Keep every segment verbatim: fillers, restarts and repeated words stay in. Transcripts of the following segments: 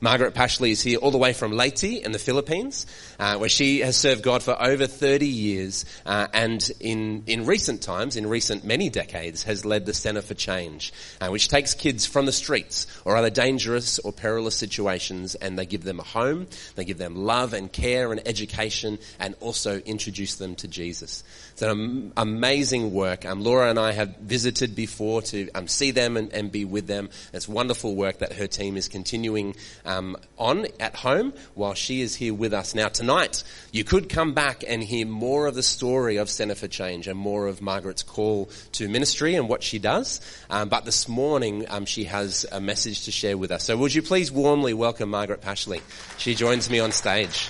Margaret Pashley is here all the way from Leyte in the Philippines, uh, where she has served God for over thirty years, uh, and in, in recent times, in recent many decades, has led the Centre for Change, uh, which takes kids from the streets or other dangerous or perilous situations, and they give them a home, they give them love and care and education, and also introduce them to Jesus. It's an amazing work. Um, Laura and I have visited before to um, see them and, and be with them. It's wonderful work that her team is continuing um, on at home while she is here with us. Now tonight, you could come back and hear more of the story of Centre for Change and more of Margaret's call to ministry and what she does. Um, but this morning, um, she has a message to share with us. So would you please warmly welcome Margaret Pashley? She joins me on stage.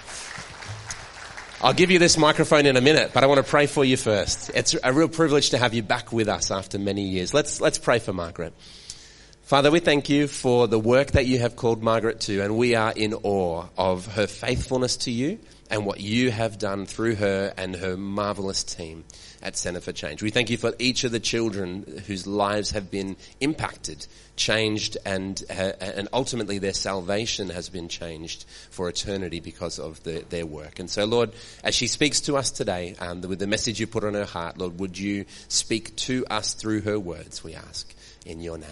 I'll give you this microphone in a minute, but I want to pray for you first. It's a real privilege to have you back with us after many years. Let's let's pray for Margaret. Father, we thank you for the work that you have called Margaret to, and we are in awe of her faithfulness to you and what you have done through her and her marvelous team at Centre for Change. We thank you for each of the children whose lives have been impacted, changed, and uh, and ultimately their salvation has been changed for eternity because of the, their work. And so, Lord, as she speaks to us today, um, with the message you put on her heart, Lord, would you speak to us through her words, we ask, in your name.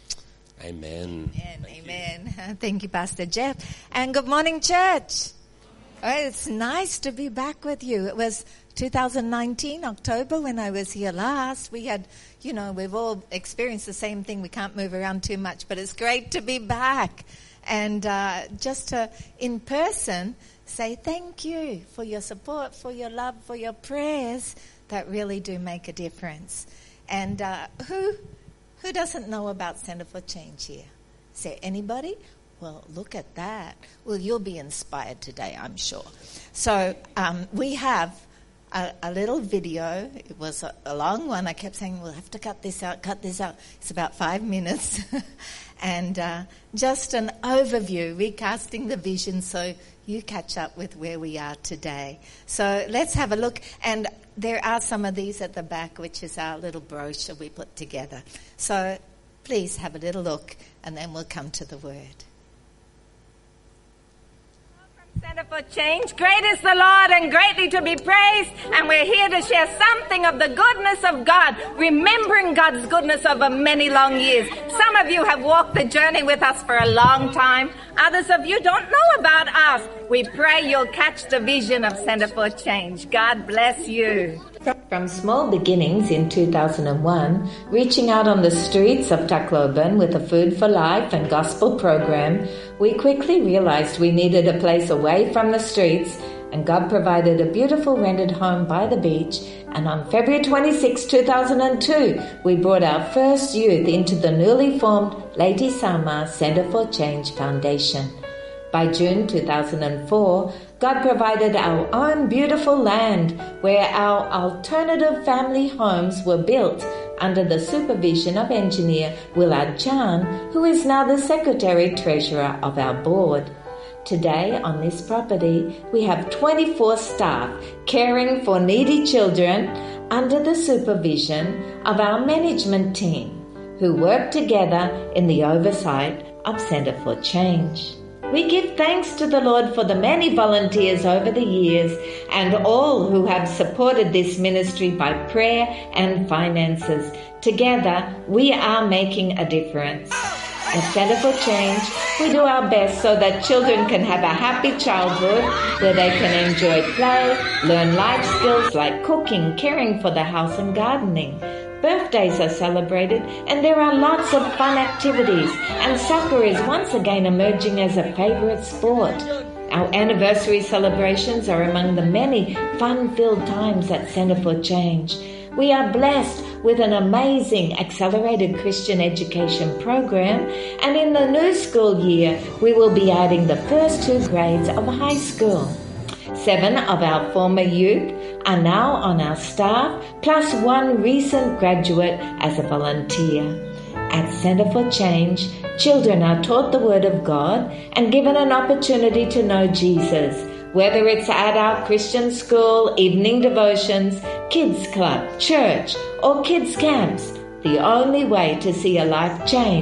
Amen. Amen. Amen. You. Thank you, Pastor Jeff. And good morning, church. Oh, it's nice to be back with you. It was two thousand nineteen, October, when I was here last. We had, you know, we've all experienced the same thing. We can't move around too much, but it's great to be back. And uh, just to, in person, say thank you for your support, for your love, for your prayers that really do make a difference. And uh, who who doesn't know about Centre for Change here? Is there anybody? Well, look at that. Well, you'll be inspired today, I'm sure. So um, we have a, a little video. It was a, a long one. I kept saying, we'll have to cut this out, cut this out. It's about five minutes. and uh, just an overview, recasting the vision so you catch up with where we are today. So let's have a look. And there are some of these at the back, which is our little brochure we put together. So please have a little look, and then we'll come to the word. Centre for Change. Great is the Lord and greatly to be praised, and we're here to share something of the goodness of God, remembering God's goodness over many long years. Some of you have walked the journey with us for a long time. Others of you don't know about us. We pray you'll catch the vision of Centre for Change. God bless you. From small beginnings in two thousand one, reaching out on the streets of Tacloban with a Food for Life and gospel program, we quickly realized we needed a place away from the streets, and God provided a beautiful rented home by the beach. And on February twenty-sixth, two thousand two, we brought our first youth into the newly formed Leyte Sama Centre for Change Foundation. By June two thousand four, God provided our own beautiful land where our alternative family homes were built under the supervision of engineer Willard Chan, who is now the Secretary-Treasurer of our board. Today, on this property, we have twenty-four staff caring for needy children under the supervision of our management team, who work together in the oversight of Centre for Change. We give thanks to the Lord for the many volunteers over the years and all who have supported this ministry by prayer and finances. Together, we are making a difference. At Centre for Change, we do our best so that children can have a happy childhood where they can enjoy play, learn life skills like cooking, caring for the house and gardening. Birthdays are celebrated and there are lots of fun activities, and soccer is once again emerging as a favourite sport. Our anniversary celebrations are among the many fun-filled times at Centre for Change. We are blessed with an amazing accelerated Christian education program, and in the new school year we will be adding the first two grades of high school. Seven of our former youth are now on our staff, plus one recent graduate as a volunteer. At Centre for Change, children are taught the Word of God and given an opportunity to know Jesus, whether it's at our Christian school, evening devotions, kids club, church, or kids camps. The only way to see a life changed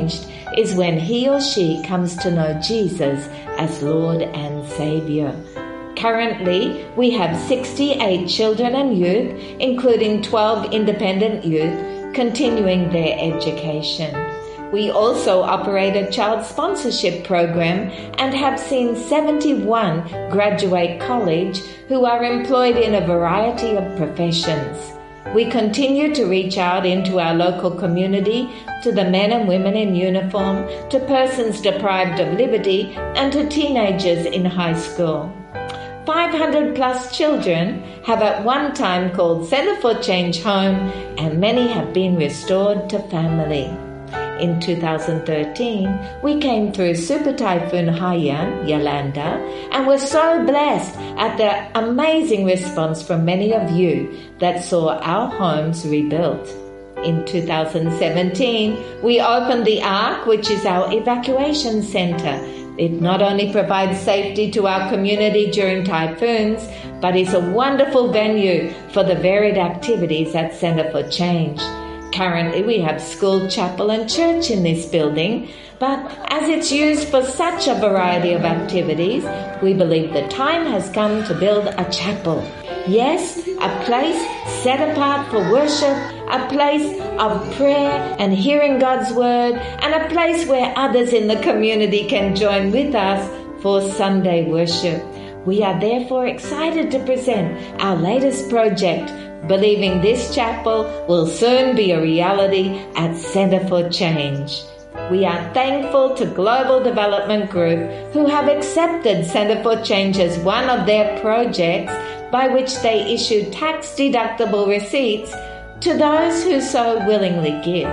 is when he or she comes to know Jesus as Lord and Savior. Currently, we have sixty-eight children and youth, including twelve independent youth, continuing their education. We also operate a child sponsorship program and have seen seventy-one graduate college who are employed in a variety of professions. We continue to reach out into our local community, to the men and women in uniform, to persons deprived of liberty, and to teenagers in high school. five hundred plus children have at one time called Center for Change home, and many have been restored to family. In two thousand thirteen, we came through Super Typhoon Haiyan, Yolanda, and were so blessed at the amazing response from many of you that saw our homes rebuilt. In two thousand seventeen, we opened the Ark, which is our evacuation center. It not only provides safety to our community during typhoons, but is a wonderful venue for the varied activities at Center for Change. Currently, we have school, chapel, and church in this building, but as it's used for such a variety of activities, we believe the time has come to build a chapel. Yes, a place set apart for worship, a place of prayer and hearing God's word, and a place where others in the community can join with us for Sunday worship. We are therefore excited to present our latest project, believing this chapel will soon be a reality at Center for Change. We are thankful to Global Development Group, who have accepted Center for Change as one of their projects, by which they issue tax-deductible receipts to those who so willingly give.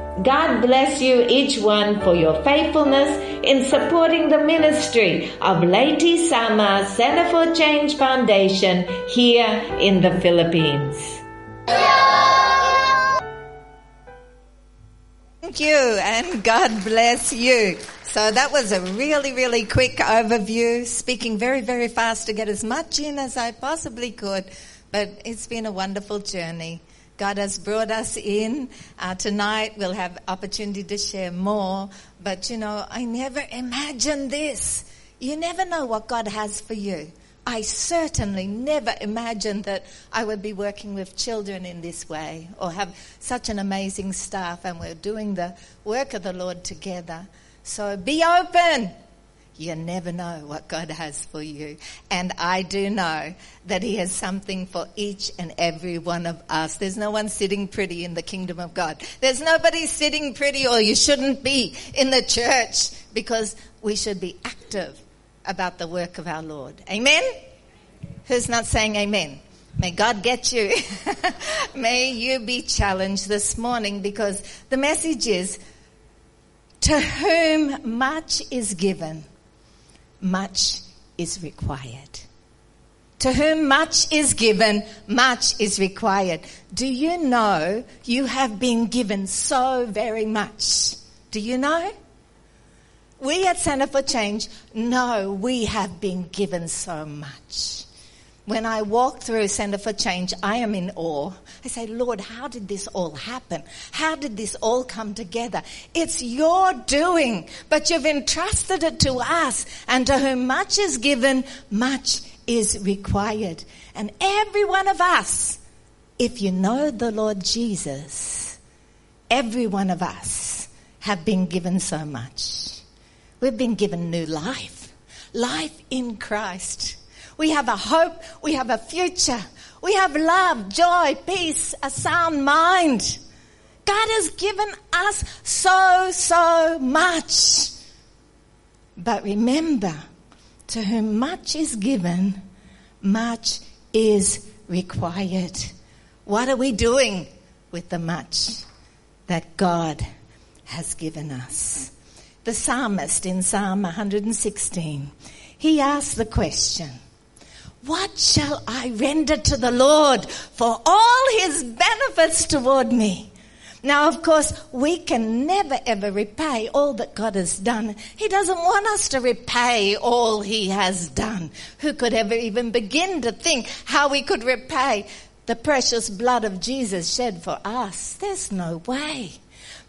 God bless you each one for your faithfulness in supporting the ministry of Leyte Sama Center for Change Foundation here in the Philippines. Thank you, and God bless you. So that was a really, really quick overview, speaking very, very fast to get as much in as I possibly could, but it's been a wonderful journey. God has brought us in. Uh, tonight we'll have opportunity to share more. But, you know, I never imagined this. You never know what God has for you. I certainly never imagined that I would be working with children in this way or have such an amazing staff, and we're doing the work of the Lord together. So be open. You never know what God has for you. And I do know that he has something for each and every one of us. There's no one sitting pretty in the kingdom of God. There's nobody sitting pretty, or you shouldn't be in the church, because we should be active about the work of our Lord. Amen? Who's not saying amen? May God get you. May you be challenged this morning, because the message is, to whom much is given, much is required. To whom much is given, much is required. Do you know you have been given so very much? Do you know? We at Center for Change know we have been given so much. When I walk through Center for Change, I am in awe. I say, Lord, how did this all happen? How did this all come together? It's your doing, but you've entrusted it to us. And to whom much is given, much is required. And every one of us, if you know the Lord Jesus, every one of us have been given so much. We've been given new life, life in Christ. We have a hope. We have a future. We have love, joy, peace, a sound mind. God has given us so, so much. But remember, to whom much is given, much is required. What are we doing with the much that God has given us? The psalmist in Psalm one hundred sixteen, he asked the question, what shall I render to the Lord for all his benefits toward me? Now, of course, we can never, ever repay all that God has done. He doesn't want us to repay all he has done. Who could ever even begin to think how we could repay the precious blood of Jesus shed for us? There's no way.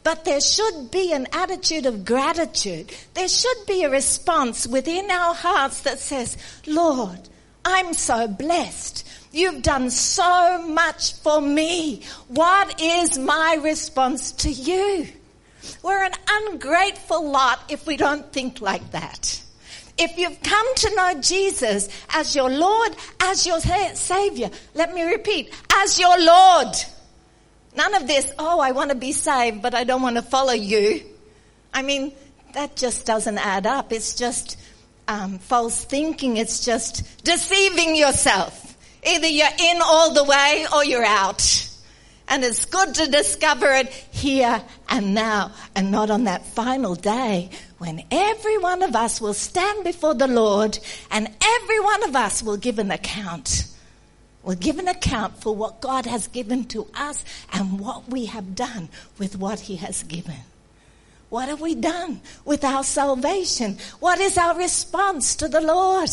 But there should be an attitude of gratitude. There should be a response within our hearts that says, Lord, I'm so blessed. You've done so much for me. What is my response to you? We're an ungrateful lot if we don't think like that. If you've come to know Jesus as your Lord, as your Savior, let me repeat, as your Lord. None of this, oh, I want to be saved, but I don't want to follow you. I mean, that just doesn't add up. It's just um, false thinking. It's just deceiving yourself. Either you're in all the way or you're out. And it's good to discover it here and now and not on that final day when every one of us will stand before the Lord and every one of us will give an account. We'll give an account for what God has given to us and what we have done with what he has given. What have we done with our salvation? What is our response to the Lord?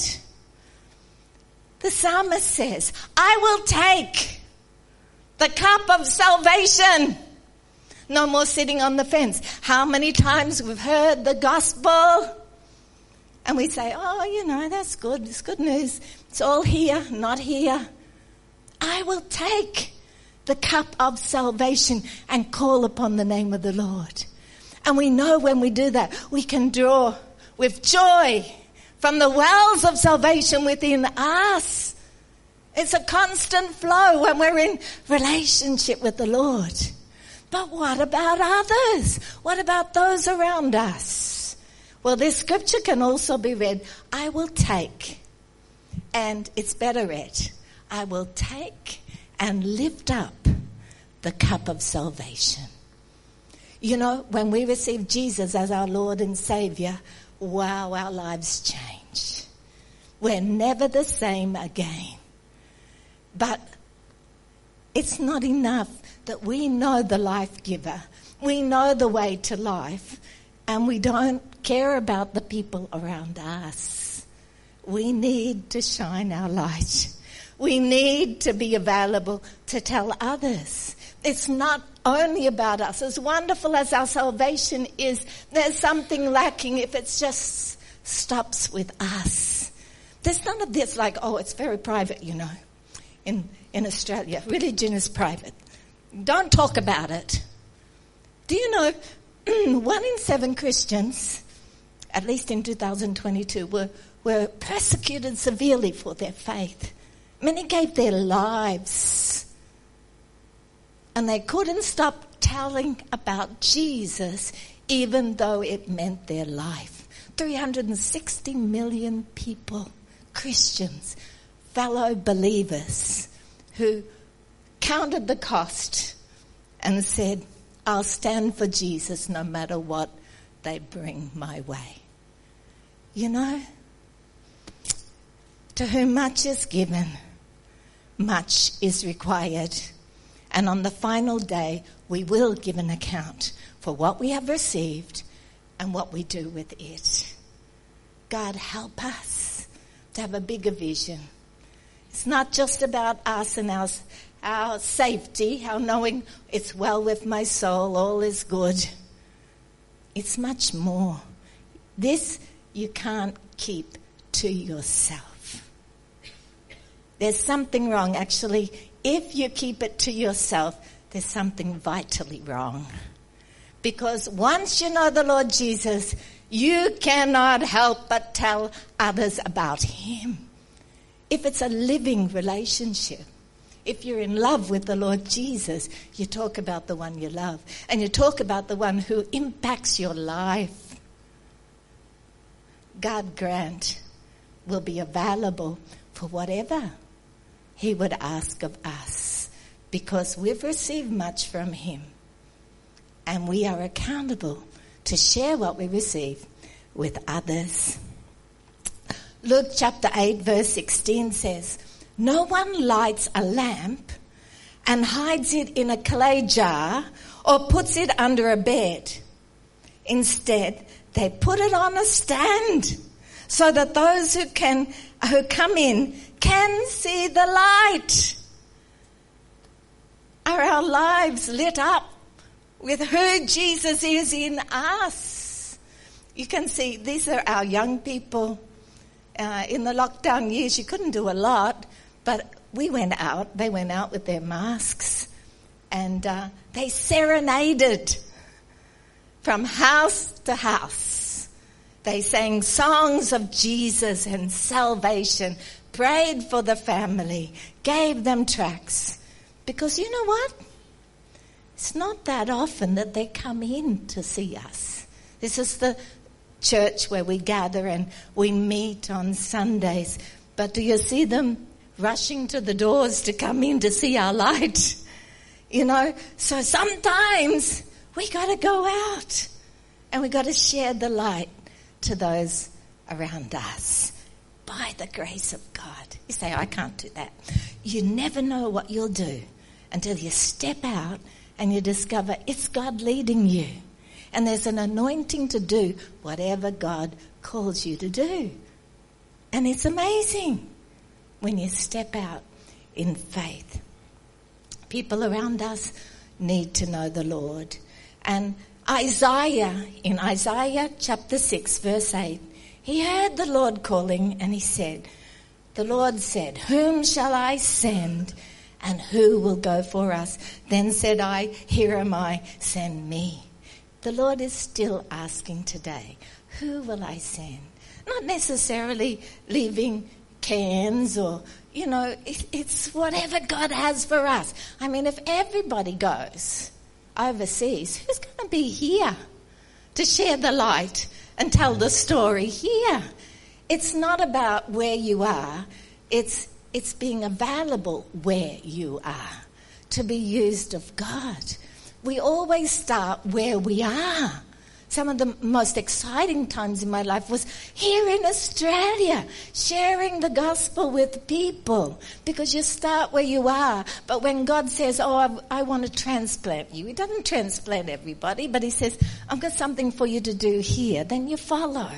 The psalmist says, I will take the cup of salvation. No more sitting on the fence. How many times we've heard the gospel and we say, oh, you know, that's good. It's good news. It's all here, not here. I will take the cup of salvation and call upon the name of the Lord. And we know when we do that, we can draw with joy from the wells of salvation within us. It's a constant flow when we're in relationship with the Lord. But what about others? What about those around us? Well, this scripture can also be read, I will take, and it's better read, I will take and lift up the cup of salvation. You know, when we receive Jesus as our Lord and Savior, wow, our lives change. We're never the same again. But it's not enough that we know the life giver. We know the way to life. And we don't care about the people around us. We need to shine our light. We need to be available to tell others. It's not only about us. As wonderful as our salvation is, there's something lacking if it just stops with us. There's none of this like, oh, it's very private, you know. In, in Australia, religion is private. Don't talk about it. Do you know, one in seven Christians, at least in two thousand twenty-two, were, were persecuted severely for their faith. Many gave their lives. And they couldn't stop telling about Jesus, even though it meant their life. three hundred sixty million people, Christians, fellow believers, who counted the cost and said, I'll stand for Jesus no matter what they bring my way. You know, to whom much is given, much is required. And on the final day, we will give an account for what we have received and what we do with it. God, help us to have a bigger vision. It's not just about us and our, our safety, our knowing it's well with my soul, all is good. It's much more. This you can't keep to yourself. There's something wrong, actually. If you keep it to yourself, there's something vitally wrong. Because once you know the Lord Jesus, you cannot help but tell others about him. If it's a living relationship, if you're in love with the Lord Jesus, you talk about the one you love. And you talk about the one who impacts your life. God grant we'll be available for whatever he would ask of us, because we've received much from him and we are accountable to share what we receive with others. Luke chapter eight verse sixteen says, no one lights a lamp and hides it in a clay jar or puts it under a bed. Instead, they put it on a stand so that those who can who come in can see the light. Are our lives lit up with who Jesus is in us. You can see these are our young people. Uh, in the lockdown years, you couldn't do a lot, but we went out. They went out with their masks, and uh, they serenaded from house to house. They sang songs of Jesus and salvation, prayed for the family, gave them tracts. Because you know what? It's not that often that they come in to see us. This is the church where we gather and we meet on Sundays. But do you see them rushing to the doors to come in to see our light? You know, so sometimes we got to go out and we got to share the light to those around us by the grace of God. You say, I can't do that. You never know what you'll do until you step out and you discover it's God leading you. And there's an anointing to do whatever God calls you to do. And it's amazing when you step out in faith. People around us need to know the Lord. And Isaiah, in Isaiah chapter six, verse eight, he heard the Lord calling and he said, the Lord said, whom shall I send and who will go for us? Then said I, here am I, send me. The Lord is still asking today, who will I send? Not necessarily leaving cans or, you know, it, it's whatever God has for us. I mean, if everybody goes overseas, who's going to be here to share the light and tell the story here? It's not about where you are. It's, it's being available where you are to be used of God. We always start where we are. Some of the most exciting times in my life was here in Australia, sharing the gospel with people, because you start where you are. But when God says, oh, I, I want to transplant you, he doesn't transplant everybody, but he says, I've got something for you to do here, then you follow.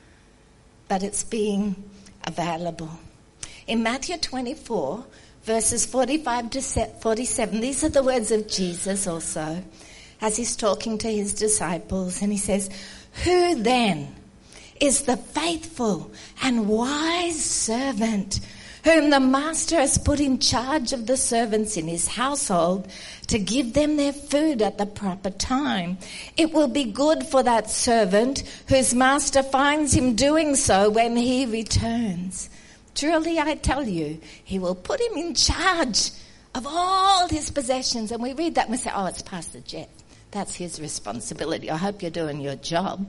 But it's being available. In Matthew twenty-four, verses forty-five to forty-seven, these are the words of Jesus also, as he's talking to his disciples, and he says, who then is the faithful and wise servant whom the master has put in charge of the servants in his household to give them their food at the proper time? It will be good for that servant whose master finds him doing so when he returns. Truly I tell you, he will put him in charge of all his possessions. And we read that and we say, oh, it's Pastor Jeff. That's his responsibility. I hope you're doing your job.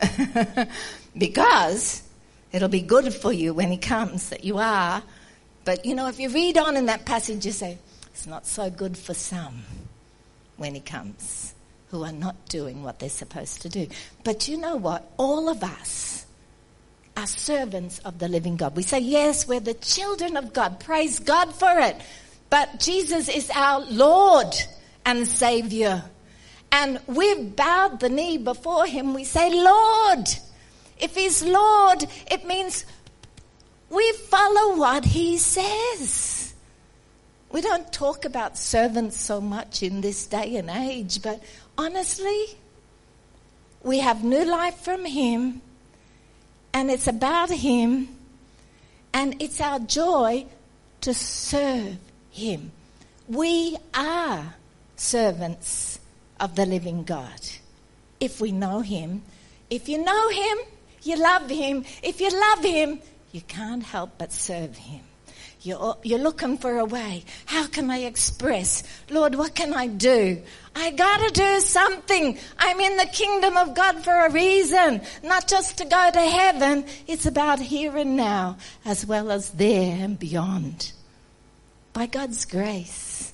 Because it'll be good for you when he comes that you are. But, you know, if you read on in that passage, you say, it's not so good for some when he comes who are not doing what they're supposed to do. But you know what? All of us are servants of the living God. We say, yes, we're the children of God. Praise God for it. But Jesus is our Lord and Savior. And we've bowed the knee before him. We say, Lord. If he's Lord, it means we follow what he says. We don't talk about servants so much in this day and age, but honestly, we have new life from him, and it's about him, and it's our joy to serve him. We are servants of the living God. If we know him, if you know him, you love him. If you love him, you can't help but serve him. You're, you're looking for a way. How can I express? Lord, what can I do? I gotta do something. I'm in the kingdom of God for a reason. Not just to go to heaven. It's about here and now, as well as there and beyond. By God's grace.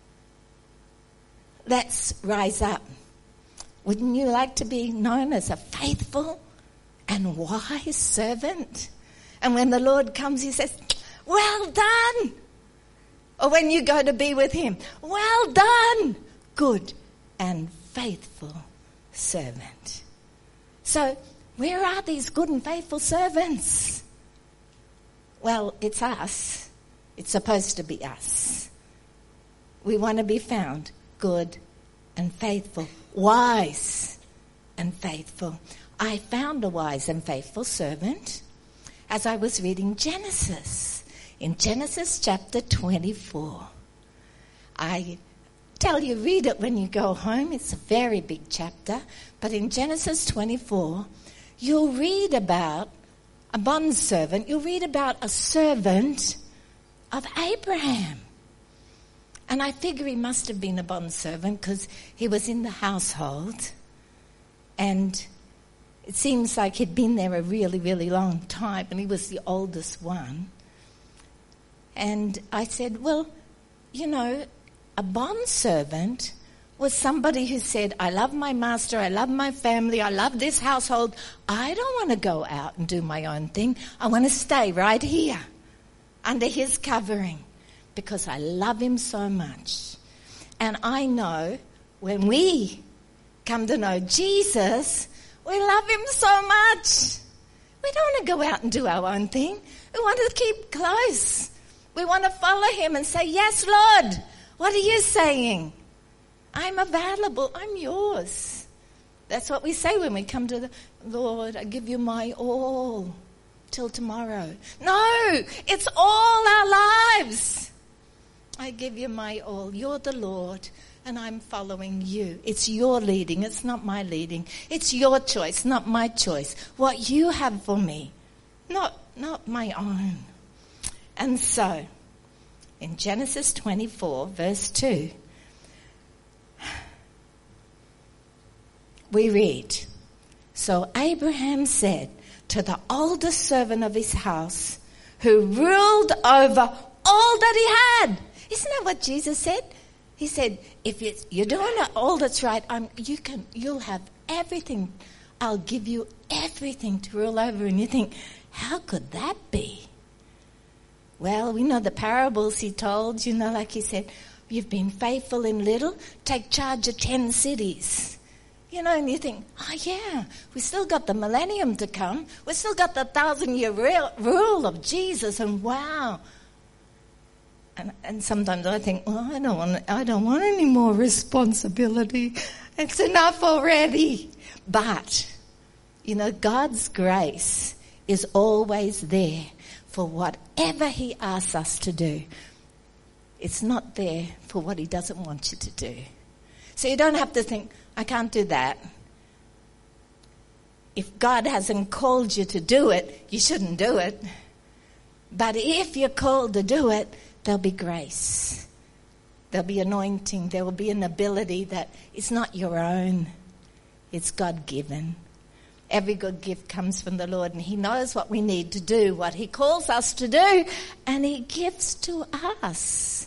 Let's rise up. Wouldn't you like to be known as a faithful and wise servant? And when the Lord comes, he says, well done. Or when you go to be with him, well done, good and faithful servant. So where are these good and faithful servants? Well, it's us. It's supposed to be us. We want to be found good and faithful. Wise and faithful. I found a wise and faithful servant as I was reading Genesis. In Genesis chapter twenty-four. I tell you, read it when you go home. It's a very big chapter. But in Genesis twenty-four, you'll read about a bondservant. You'll read about a servant of Abraham. And I figure he must have been a bondservant because he was in the household. And it seems like he'd been there a really, really long time. And he was the oldest one. And I said, well, you know, a bondservant was somebody who said, I love my master, I love my family, I love this household. I don't want to go out and do my own thing. I want to stay right here under his covering because I love him so much. And I know when we come to know Jesus, we love him so much. We don't want to go out and do our own thing. We want to keep close. We want to follow him and say, yes, Lord. What are you saying? I'm available. I'm yours. That's what we say when we come to the Lord. I give you my all till tomorrow. No, it's all our lives. I give you my all. You're the Lord, and I'm following you. It's your leading. It's not my leading. It's your choice, not my choice. What you have for me, not not my own. And so, in Genesis twenty-four, verse two, we read, so Abraham said to the oldest servant of his house, who ruled over all that he had. Isn't that what Jesus said? He said, if it's, you're doing all that's right, I'm, you can, you'll have everything. I'll give you everything to rule over. And you think, how could that be? Well, we know the parables he told, you know, like he said, you've been faithful in little, take charge of ten cities. You know, and you think, oh yeah, we still got the millennium to come. We still got the thousand-year rule of Jesus, and wow. And, and sometimes I think, well, I don't want, I don't want any more responsibility. It's enough already. But, you know, God's grace is always there for whatever he asks us to do. It's not there for what he doesn't want you to do. So you don't have to think, I can't do that. If God hasn't called you to do it, you shouldn't do it. But if you're called to do it, there'll be grace. There'll be anointing. There will be an ability that is not your own. It's God-given. Every good gift comes from the Lord, and he knows what we need to do, what he calls us to do, and he gives to us.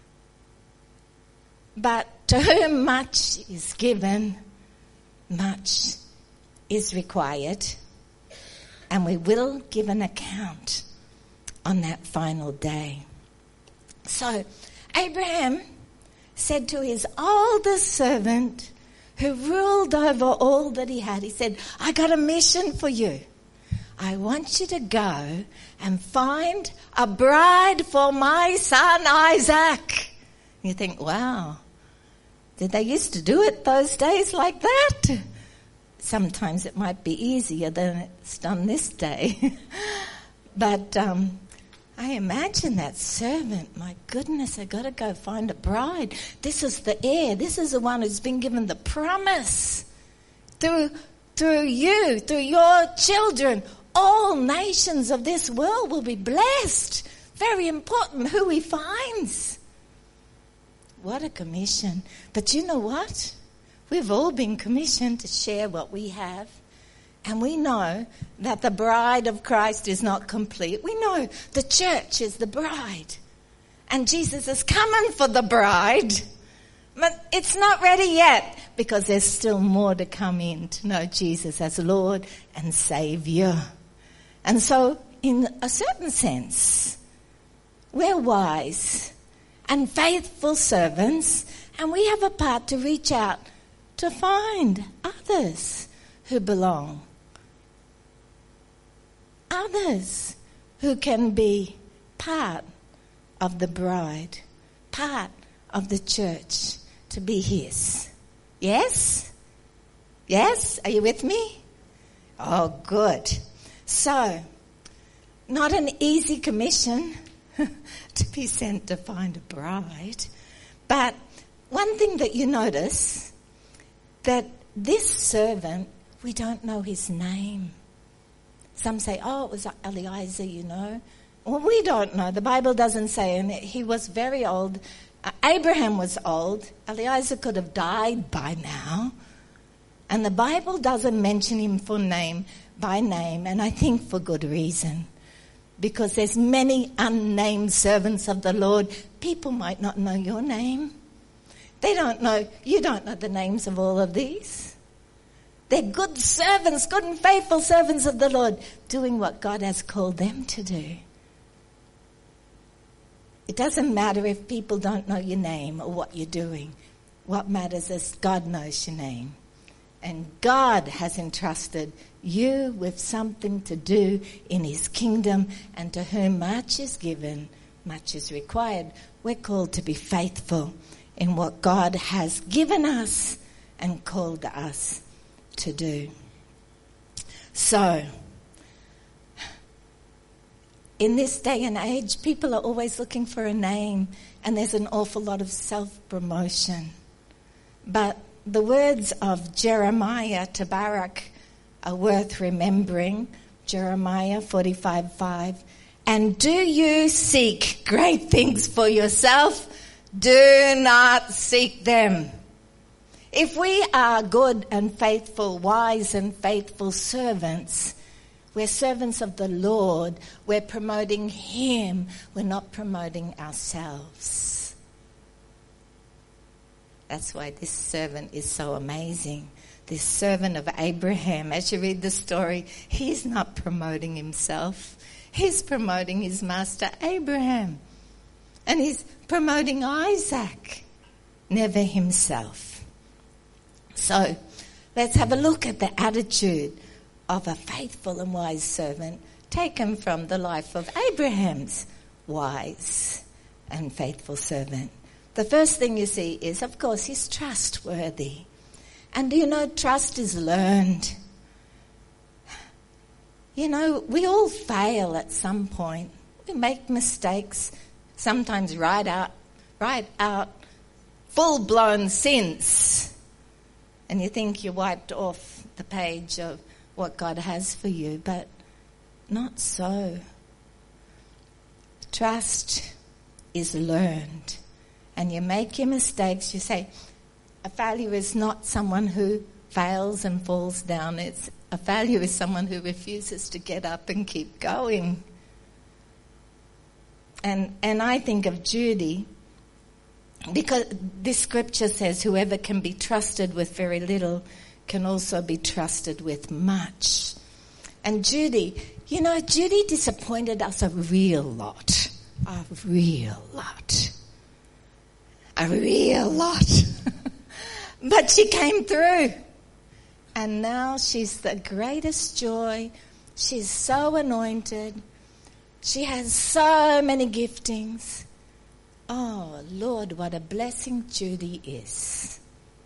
But to whom much is given, much is required, and we will give an account on that final day. So Abraham said to his oldest servant, who ruled over all that he had, he said, I got a mission for you. I want you to go and find a bride for my son Isaac. You think, wow, did they used to do it those days like that? Sometimes it might be easier than it's done this day. But um, I imagine that servant, my goodness, I got to go find a bride. This is the heir. This is the one who's been given the promise. Through, through you, through your children, all nations of this world will be blessed. Very important who he finds. What a commission. But you know what? We've all been commissioned to share what we have. And we know that the bride of Christ is not complete. We know the church is the bride. And Jesus is coming for the bride. But it's not ready yet because there's still more to come in to know Jesus as Lord and Savior. And so in a certain sense, we're wise and faithful servants, and we have a part to reach out to find others who belong. Others who can be part of the bride, part of the church, to be his. Yes? Yes? Are you with me? Oh, good. So, not an easy commission to be sent to find a bride. But one thing that you notice, that this servant, we don't know his name. Some say, oh, it was Eliezer, you know. Well, we don't know. The Bible doesn't say. And he was very old. Uh, Abraham was old. Eliezer could have died by now. And the Bible doesn't mention him for name by name. And I think for good reason. Because there's many unnamed servants of the Lord. People might not know your name. They don't know. You don't know the names of all of these. They're good servants, good and faithful servants of the Lord, doing what God has called them to do. It doesn't matter if people don't know your name or what you're doing. What matters is God knows your name. And God has entrusted you with something to do in his kingdom, and to whom much is given, much is required. We're called to be faithful in what God has given us and called us to do. So, in this day and age, people are always looking for a name, and there's an awful lot of self-promotion. But the words of Jeremiah to Baruch are worth remembering. Jeremiah forty-five five. And do you seek great things for yourself? Do not seek them. If we are good and faithful, wise and faithful servants, we're servants of the Lord. We're promoting him. We're not promoting ourselves. That's why this servant is so amazing. This servant of Abraham, as you read the story, he's not promoting himself. He's promoting his master Abraham. And he's promoting Isaac, never himself. So, let's have a look at the attitude of a faithful and wise servant taken from the life of Abraham's wise and faithful servant. The first thing you see is, of course, he's trustworthy. And you know, trust is learned. You know, we all fail at some point. We make mistakes, sometimes right out, right out, full-blown sins. And you think you wiped off the page of what God has for you, but not so. Trust is learned. And you make your mistakes. You say, a failure is not someone who fails and falls down. It's a failure is someone who refuses to get up and keep going. And and I think of Judy, because this scripture says whoever can be trusted with very little can also be trusted with much. And Judy, you know, Judy disappointed us a real lot. A real lot. A real lot. But she came through. And now she's the greatest joy. She's so anointed. She has so many giftings. Oh, Lord, what a blessing Judy is.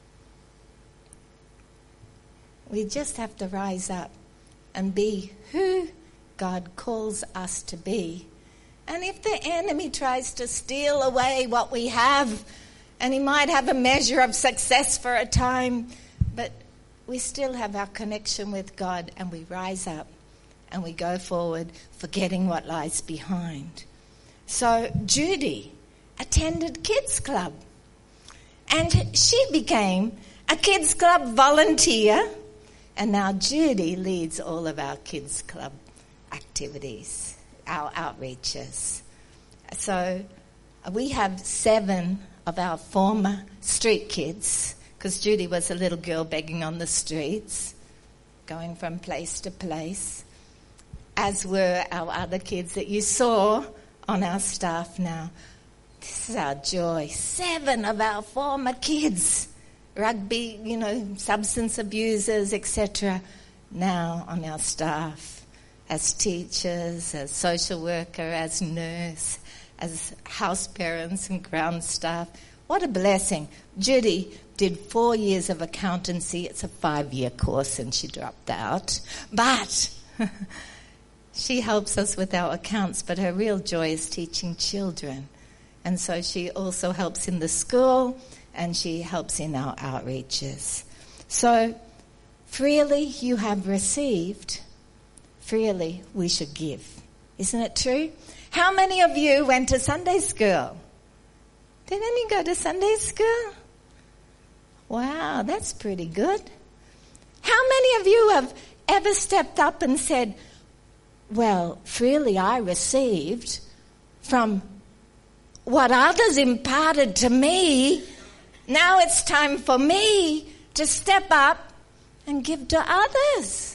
We just have to rise up and be who God calls us to be. And if the enemy tries to steal away what we have, and he might have a measure of success for a time, but we still have our connection with God, and we rise up and we go forward, forgetting what lies behind. So Judy attended Kids Club, and she became a Kids Club volunteer, and now Judy leads all of our Kids Club activities, our outreaches. So we have seven of our former street kids, because Judy was a little girl begging on the streets, going from place to place, as were our other kids that you saw on our staff now. This is our joy. Seven of our former kids, rugby, you know, substance abusers, et cetera, now on our staff as teachers, as social worker, as nurse, as house parents and ground staff. what a blessing. Judy did four years of accountancy. It's a five-year course and she dropped out. But she helps us with our accounts, but her real joy is teaching children. And so she also helps in the school and she helps in our outreaches. So freely you have received, freely we should give. Isn't it true? How many of you went to Sunday school? Did any go to Sunday school? Wow, that's pretty good. How many of you have ever stepped up and said, well, freely I received from what others imparted to me. Now it's time for me to step up and give to others.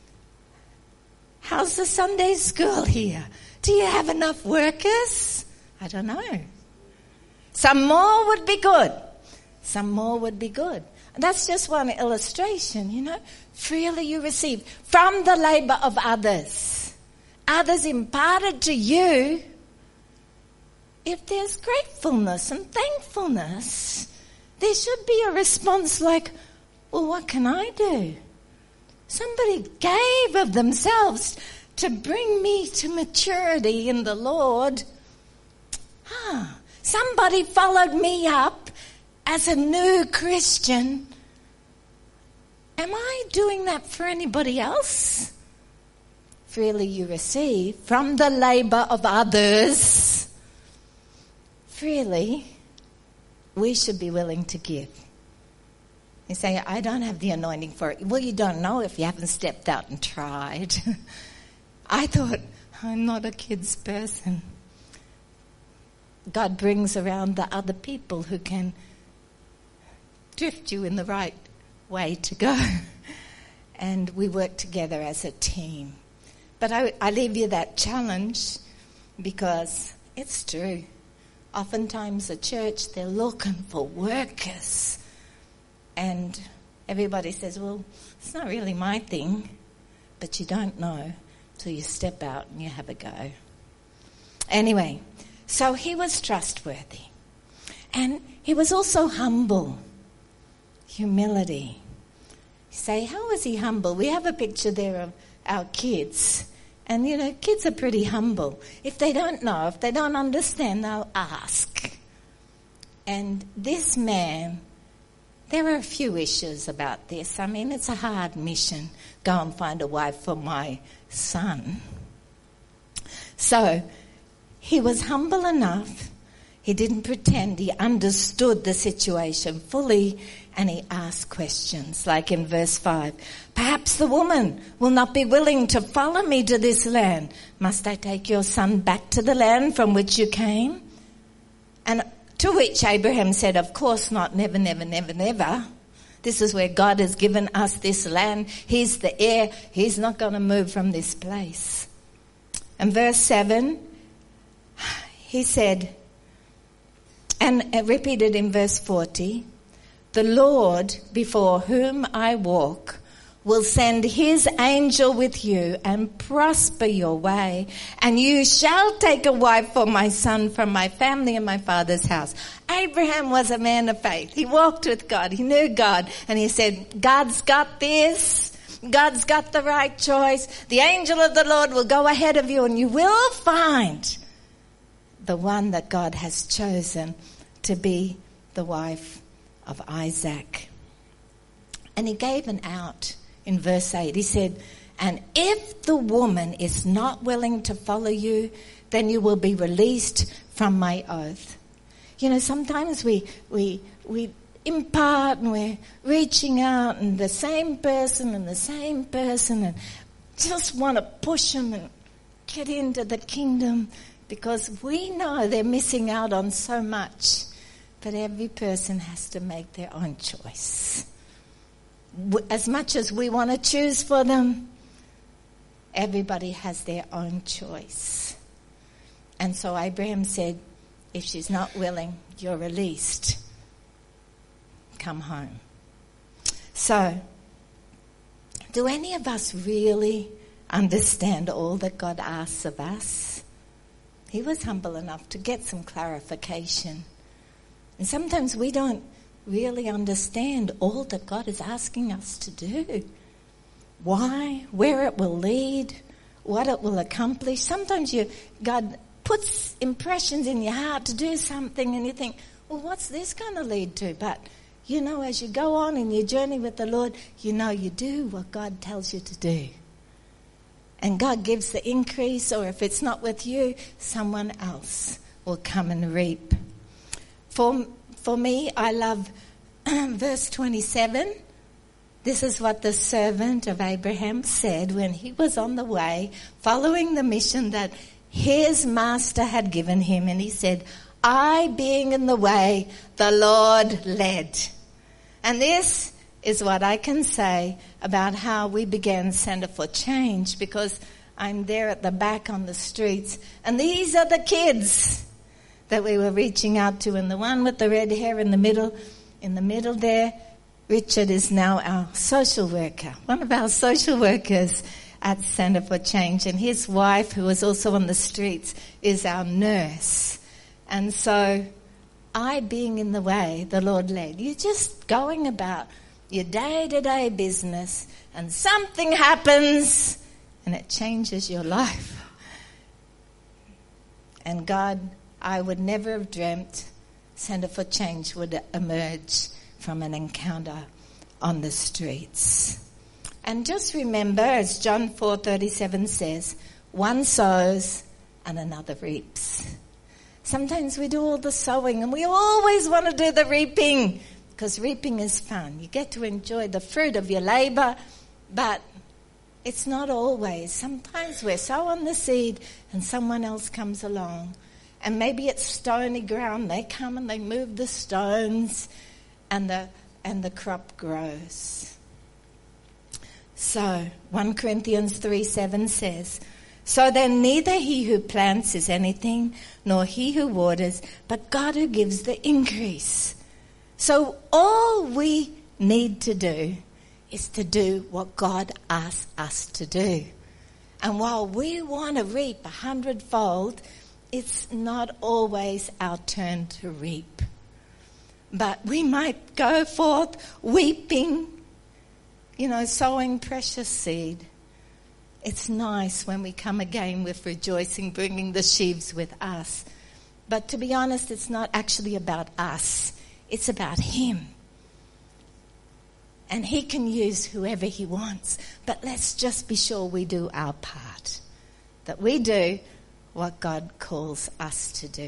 How's the Sunday school here? Do you have enough workers? I don't know. Some more would be good. Some more would be good. And that's just one illustration, you know. Freely you receive from the labor of others. Others imparted to you. If there's gratefulness and thankfulness, there should be a response like, well, what can I do? Somebody gave of themselves to bring me to maturity in the Lord. Ah, somebody followed me up as a new Christian. Am I doing that for anybody else? Freely you receive from the labor of others. Freely, we should be willing to give. You say, I don't have the anointing for it. Well, you don't know if you haven't stepped out and tried. I thought, I'm not a kid's person. God brings around the other people who can drift you in the right way to go. And we work together as a team. But I, I leave you that challenge because it's true. Oftentimes a church, they're looking for workers. And everybody says, well, it's not really my thing. But you don't know till you step out and you have a go. Anyway, so he was trustworthy. And he was also humble. Humility. You say, how was he humble? We have a picture there of our kids. And, you know, kids are pretty humble. If they don't know, if they don't understand, they'll ask. And this man, there are a few issues about this. I mean, it's a hard mission. Go and find a wife for my son. So, he was humble enough. He didn't pretend. He understood the situation fully. And he asked questions, like in verse five. Perhaps the woman will not be willing to follow me to this land. Must I take your son back to the land from which you came? And to which Abraham said, of course not, never, never, never, never. This is where God has given us this land. He's the heir. He's not going to move from this place. And verse seven, he said, and repeated in verse forty, the Lord before whom I walk will send his angel with you and prosper your way, and you shall take a wife for my son from my family and my father's house. Abraham was a man of faith. He walked with God. He knew God. And he said, God's got this. God's got the right choice. The angel of the Lord will go ahead of you and you will find the one that God has chosen to be the wife of Isaac. And he gave an out in verse eight. He said, and if the woman is not willing to follow you, then you will be released from my oath. You know, sometimes we we we impart and we're reaching out and the same person and the same person and just want to push them and get into the kingdom because we know they're missing out on so much. But every person has to make their own choice. As much as we want to choose for them, everybody has their own choice. And so Abraham said, if she's not willing, you're released. Come home. So, do any of us really understand all that God asks of us? He was humble enough to get some clarification. And sometimes we don't really understand all that God is asking us to do. Why, where it will lead, what it will accomplish. Sometimes you, God puts impressions in your heart to do something and you think, well, what's this going to lead to? But, you know, as you go on in your journey with the Lord, you know you do what God tells you to do. And God gives the increase, or if it's not with you, someone else will come and reap. For, for me, I love verse twenty-seven. This is what the servant of Abraham said when he was on the way, following the mission that his master had given him. And he said, I being in the way, the Lord led. And this is what I can say about how we began Center for Change, because I'm there at the back on the streets. And these are the kids that we were reaching out to. And the one with the red hair in the middle, in the middle there, Richard is now our social worker, one of our social workers at Center for Change. And his wife, who is also on the streets, is our nurse. And so, I being in the way, the Lord led. You're just going about your day-to-day business, and something happens, and it changes your life. And God, I would never have dreamt Center for Change would emerge from an encounter on the streets. And just remember, as John four thirty-seven says, one sows and another reaps. Sometimes we do all the sowing and we always want to do the reaping, because reaping is fun. You get to enjoy the fruit of your labor, but it's not always. Sometimes we're sowing the seed and someone else comes along. And maybe it's stony ground. They come and they move the stones and the and the crop grows. So, First Corinthians three seven says, so then neither he who plants is anything, nor he who waters, but God who gives the increase. So all we need to do is to do what God asks us to do. And while we want to reap a hundredfold, it's not always our turn to reap. But we might go forth weeping, you know, sowing precious seed. It's nice when we come again with rejoicing, bringing the sheaves with us. But to be honest, it's not actually about us. It's about Him. And He can use whoever He wants. But let's just be sure we do our part. That we do what God calls us to do.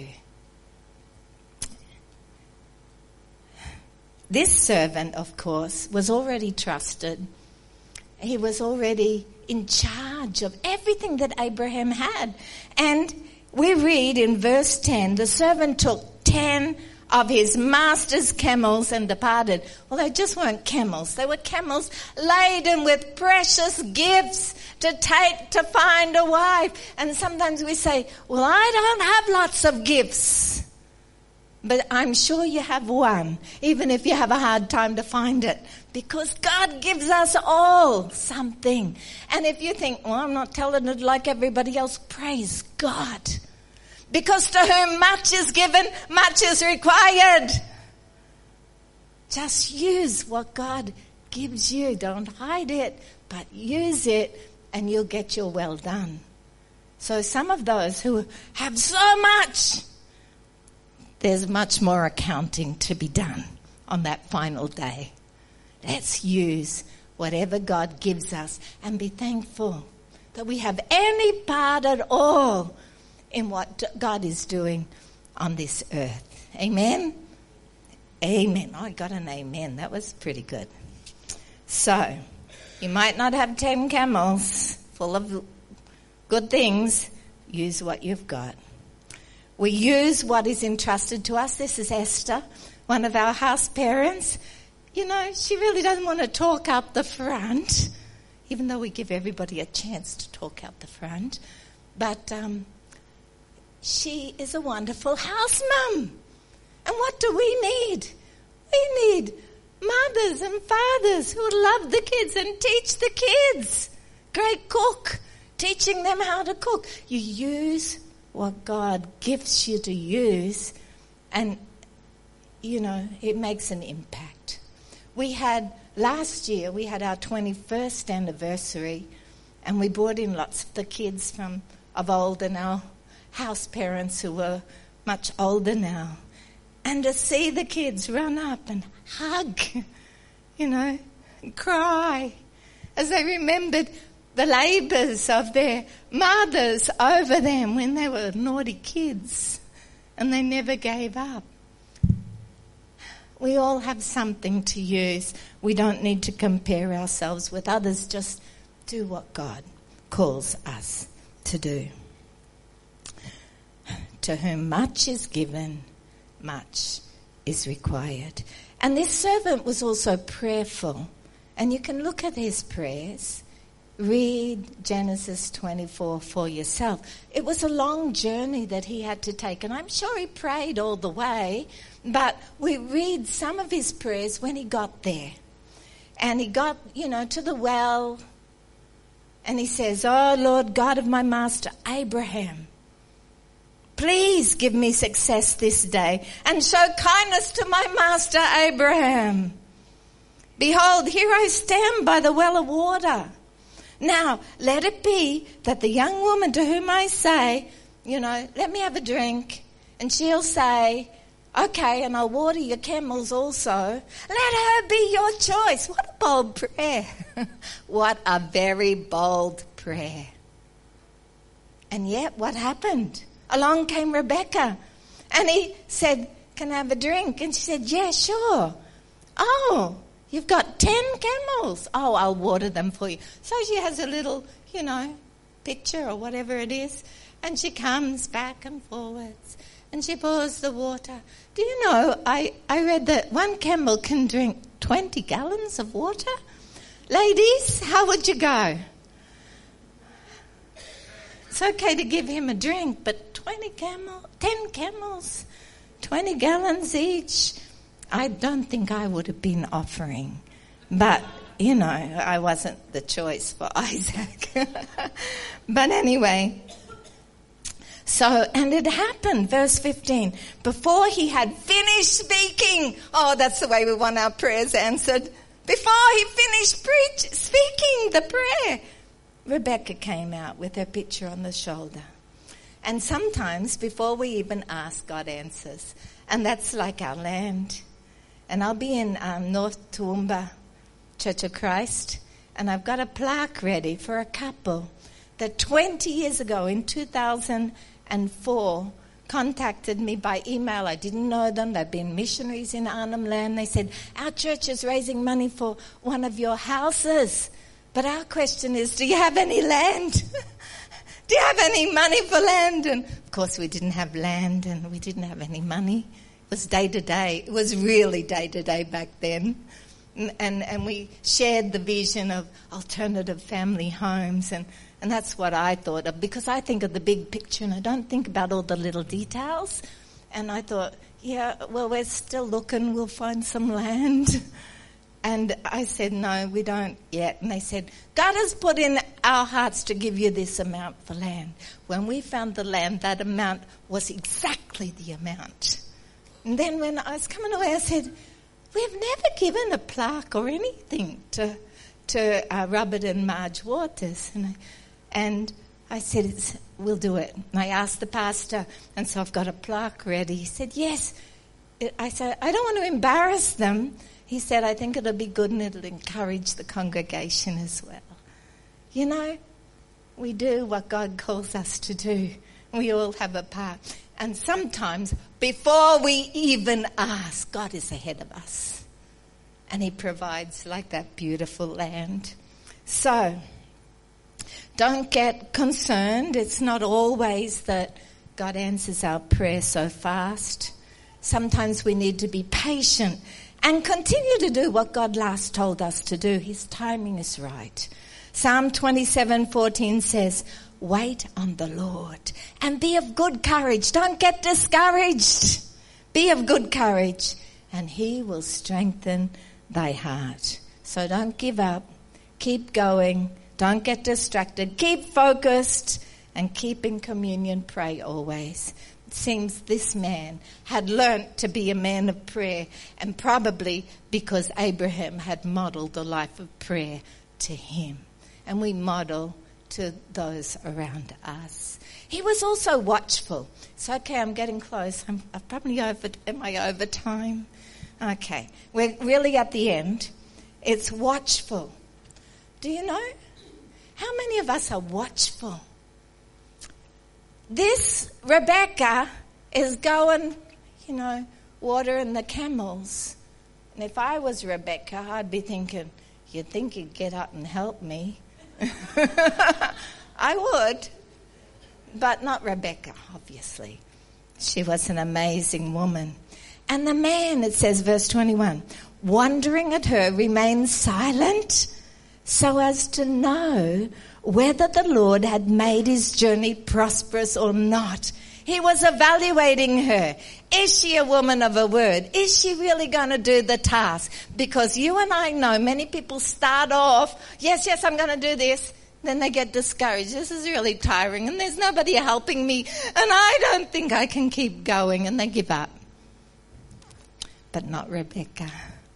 This servant, of course, was already trusted. He was already in charge of everything that Abraham had. And we read in verse ten, the servant took ten of his master's camels and departed. Well, they just weren't camels. They were camels laden with precious gifts to take to find a wife. And sometimes we say, well, I don't have lots of gifts. But I'm sure you have one, even if you have a hard time to find it. Because God gives us all something. And if you think, well, I'm not telling it like everybody else, praise God. Because to whom much is given, much is required. Just use what God gives you. Don't hide it, but use it and you'll get your well done. So some of those who have so much, there's much more accounting to be done on that final day. Let's use whatever God gives us and be thankful that we have any part at all in what God is doing on this earth. Amen? Amen. Oh, I got an amen. That was pretty good. So, you might not have ten camels full of good things. Use what you've got. We use what is entrusted to us. This is Esther, one of our house parents. You know, she really doesn't want to talk up the front, even though we give everybody a chance to talk out the front. But um, she is a wonderful house mum. And what do we need? We need mothers and fathers who love the kids and teach the kids. Great cook, teaching them how to cook. You use what God gives you to use, and you know, it makes an impact. We had, last year, we had our twenty-first anniversary, and we brought in lots of the kids from of old and our house parents who were much older now. And to see the kids run up and hug, you know, and cry as they remembered the labours of their mothers over them when they were naughty kids and they never gave up. We all have something to use. We don't need to compare ourselves with others. Just do what God calls us to do. To whom much is given, much is required. And this servant was also prayerful. And you can look at his prayers. Read Genesis twenty-four for yourself. It was a long journey that he had to take. And I'm sure he prayed all the way. But we read some of his prayers when he got there. And he got, you know, to the well. And he says, "Oh, Lord God of my master Abraham, please give me success this day and show kindness to my master Abraham. Behold, here I stand by the well of water. Now, let it be that the young woman to whom I say, you know, let me have a drink, and she'll say, okay, and I'll water your camels also. Let her be your choice." What a bold prayer. What a very bold prayer. And yet, what happened? Along came Rebecca, and he said, "Can I have a drink?" And she said, "Yeah, sure." "Oh, you've got ten camels." "Oh, I'll water them for you." So she has a little, you know, pitcher or whatever it is, and she comes back and forwards, and she pours the water. Do you know, I, I read that one camel can drink twenty gallons of water? Ladies, how would you go? It's okay to give him a drink, but twenty camel, ten camels, twenty gallons each, I don't think I would have been offering. But, you know, I wasn't the choice for Isaac. But anyway, so, and it happened, verse fifteen, before he had finished speaking. Oh, that's the way we want our prayers answered. Before he finished preach, speaking the prayer, Rebecca came out with her pitcher on the shoulder. And sometimes before we even ask, God answers. And that's like our land. And I'll be in um, North Toowoomba Church of Christ, and I've got a plaque ready for a couple that twenty years ago in two thousand four contacted me by email. I didn't know them. They've been missionaries in Arnhem Land. They said, "Our church is raising money for one of your houses. But our question is, do you have any land? Do you have any money for land?" And of course we didn't have land and we didn't have any money. It was day to day. It was really day to day back then. And, and, and we shared the vision of alternative family homes, and, and that's what I thought of, because I think of the big picture and I don't think about all the little details. And I thought, yeah, well, we're still looking. We'll find some land. And I said, "No, we don't yet." And they said, "God has put in our hearts to give you this amount for land." When we found the land, that amount was exactly the amount. And then when I was coming away, I said, "We've never given a plaque or anything to to uh, Robert and Marge Waters." And I, and I said, it's, "We'll do it." And I asked the pastor, and so I've got a plaque ready. He said, "Yes." I said, "I don't want to embarrass them." He said, "I think it'll be good and it'll encourage the congregation as well." You know, we do what God calls us to do. We all have a part. And sometimes, before we even ask, God is ahead of us. And he provides like that beautiful land. So, don't get concerned. It's not always that God answers our prayer so fast. Sometimes we need to be patient and continue to do what God last told us to do. His timing is right. Psalm twenty-seven fourteen says, "Wait on the Lord and be of good courage." Don't get discouraged. Be of good courage, and he will strengthen thy heart. So don't give up. Keep going. Don't get distracted. Keep focused and keep in communion. Pray always. it seems this man had learnt to be a man of prayer, and probably because Abraham had modelled a life of prayer to him. And we model to those around us. He was also watchful. It's okay, I'm getting close. I'm, I'm probably over, am I over time? Okay, we're really at the end. It's watchful. Do you know? How many of us are watchful? This Rebecca is going, you know, watering the camels. And if I was Rebecca, I'd be thinking, you'd think you'd get up and help me. I would. But not Rebecca, obviously. She was an amazing woman. And the man, it says, verse twenty-one, wondering at her, remained silent so as to know whether the Lord had made his journey prosperous or not. He was evaluating her. Is she a woman of a word? Is she really going to do the task? Because you and I know many people start off, yes, yes, I'm going to do this. Then they get discouraged. This is really tiring and there's nobody helping me and I don't think I can keep going, and they give up. But not Rebecca.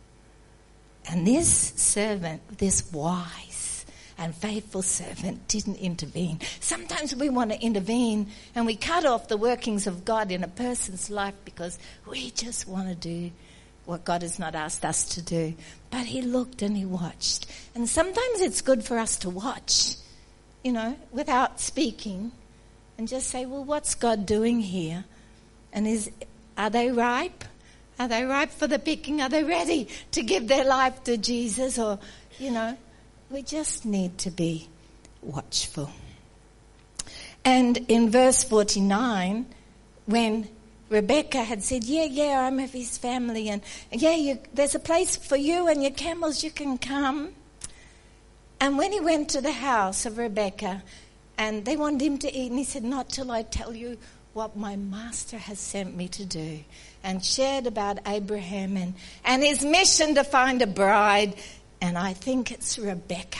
And this servant, this wise and faithful servant, didn't intervene. Sometimes we want to intervene and we cut off the workings of God in a person's life because we just want to do what God has not asked us to do. But he looked and he watched. And sometimes it's good for us to watch, you know, without speaking, and just say, well, what's God doing here? And is are they ripe? Are they ripe for the picking? Are they ready to give their life to Jesus? Or, you know, we just need to be watchful. And in verse forty-nine, when Rebecca had said, yeah, yeah, I'm of his family, and yeah, you, there's a place for you and your camels, you can come. And when he went to the house of Rebecca, and they wanted him to eat, and he said, not till I tell you what my master has sent me to do, and shared about Abraham and, and his mission to find a bride. And I think it's Rebecca.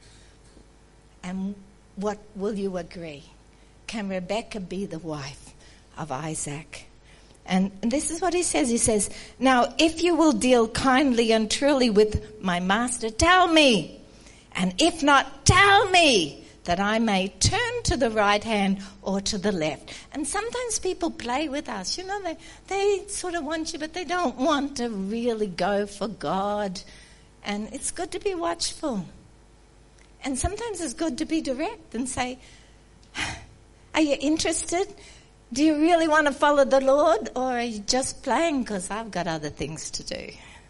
And what will you agree? Can Rebecca be the wife of Isaac? And this is what he says. He says, now, if you will deal kindly and truly with my master, tell me. And if not, tell me, that I may turn to the right hand or to the left. And sometimes people play with us. You know, they, they sort of want you, but they don't want to really go for God. And it's good to be watchful. And sometimes it's good to be direct and say, are you interested? Do you really want to follow the Lord? Or are you just playing because I've got other things to do?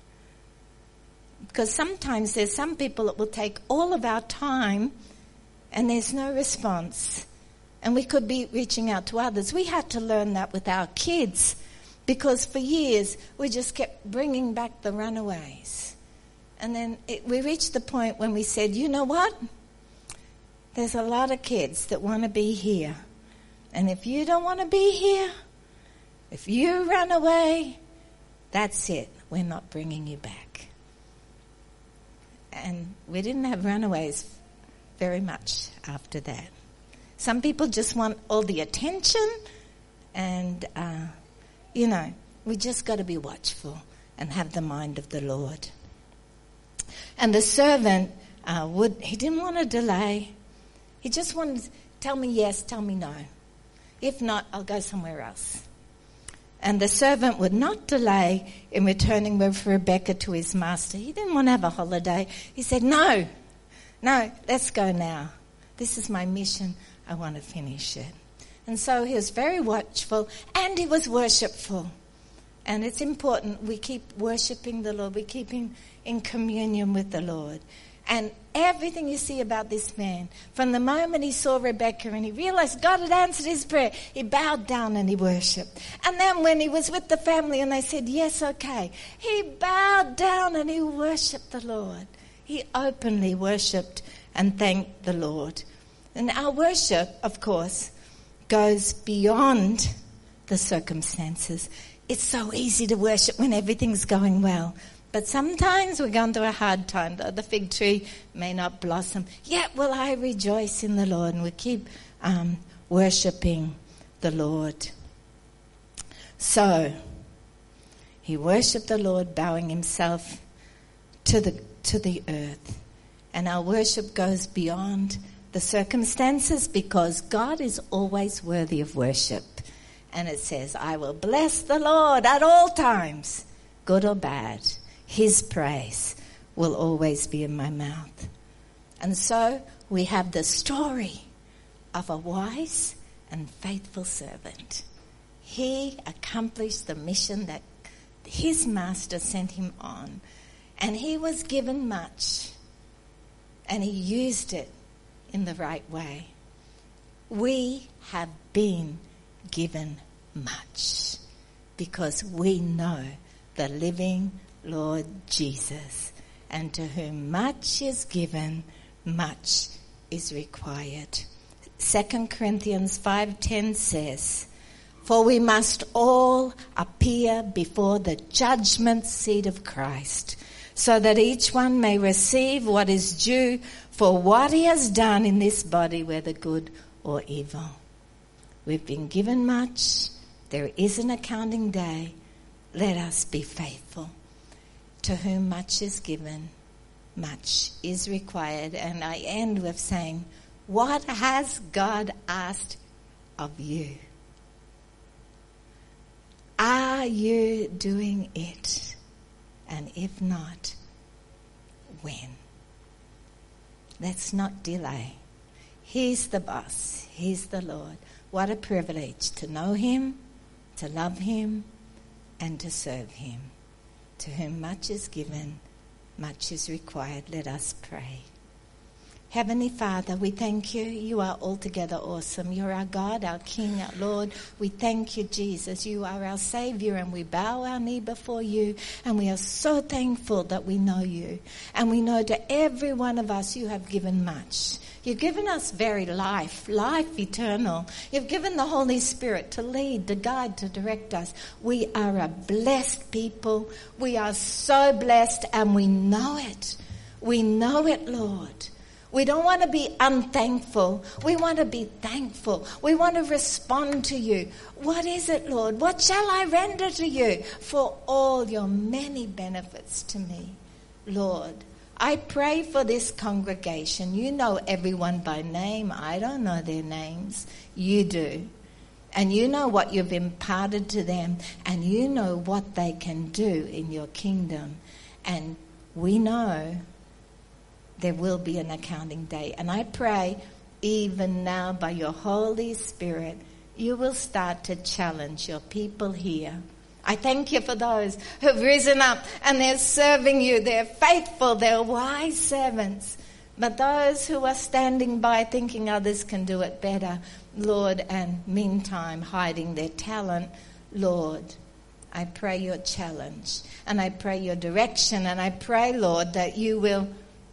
Because sometimes there's some people that will take all of our time and there's no response. And we could be reaching out to others. We had to learn that with our kids, because for years we just kept bringing back the runaways. And then it, we reached the point when we said, you know what? There's a lot of kids that want to be here. And if you don't want to be here, if you run away, that's it. We're not bringing you back. And we didn't have runaways very much after that. Some people just want all the attention, and, uh, you know, we just got to be watchful and have the mind of the Lord. And the servant, uh, would he didn't want to delay. He just wanted to tell me yes, tell me no. If not, I'll go somewhere else. And the servant would not delay in returning with Rebecca to his master. He didn't want to have a holiday. He said, no, no, let's go now. This is my mission. I want to finish it. And so he was very watchful, and he was worshipful. And it's important we keep worshiping the Lord. We keep in, in communion with the Lord. And everything you see about this man, from the moment he saw Rebecca and he realized God had answered his prayer, he bowed down and he worshipped. And then when he was with the family and they said, yes, okay, he bowed down and he worshipped the Lord. He openly worshipped and thanked the Lord. And our worship, of course, goes beyond the circumstances. It's so easy to worship when everything's going well. But sometimes we're going through a hard time. The fig tree may not blossom. Yet will I rejoice in the Lord. And we keep um, worshipping the Lord. So he worshipped the Lord, bowing himself to the to the earth. And our worship goes beyond the circumstances because God is always worthy of worship. And it says, I will bless the Lord at all times, good or bad. His praise will always be in my mouth. And so we have the story of a wise and faithful servant. He accomplished the mission that his master sent him on. And he was given much. And he used it in the right way. We have been given much because we know the living Lord Jesus, and to whom much is given, much is required. Second Corinthians five ten says, for we must all appear before the judgment seat of Christ, so that each one may receive what is due for what he has done in this body, whether good or evil. We've been given much. There is an accounting day. Let us be faithful. To whom much is given, much is required. And I end with saying, what has God asked of you? Are you doing it? And if not, when? Let's not delay. He's the boss. He's the Lord. What a privilege to know him, to love him, and to serve him. To whom much is given, much is required. Let us pray. Heavenly Father, we thank you. You are altogether awesome. You're our God, our King, our Lord. We thank you, Jesus. You are our Savior, and we bow our knee before you. And we are so thankful that we know you. And we know to every one of us you have given much. You've given us very life, life eternal. You've given the Holy Spirit to lead, to guide, to direct us. We are a blessed people. We are so blessed, and we know it. We know it, Lord. We don't want to be unthankful. We want to be thankful. We want to respond to you. What is it, Lord? What shall I render to you for all your many benefits to me? Lord, I pray for this congregation. You know everyone by name. I don't know their names. You do. And you know what you've imparted to them. And you know what they can do in your kingdom. And we know there will be an accounting day. And I pray even now by your Holy Spirit, you will start to challenge your people here. I thank you for those who've risen up and they're serving you. They're faithful. They're wise servants. But those who are standing by thinking others can do it better, Lord, and meantime hiding their talent, Lord, I pray your challenge and I pray your direction, and I pray, Lord, that you will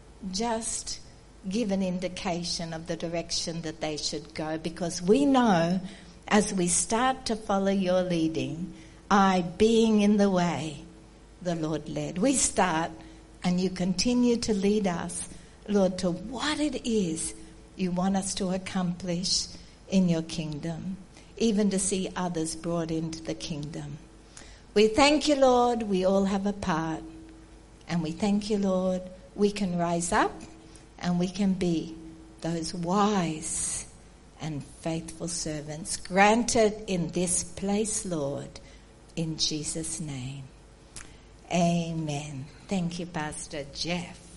just give an indication of the direction that they should go, because we know as we start to follow your leading, I being in the way, the Lord led. We start and you continue to lead us, Lord, to what it is you want us to accomplish in your kingdom, even to see others brought into the kingdom. We thank you, Lord, we all have a part. And we thank you, Lord, we can rise up and we can be those wise and faithful servants. Granted in this place, Lord, in Jesus' name. Amen. Thank you, Pastor Jeff.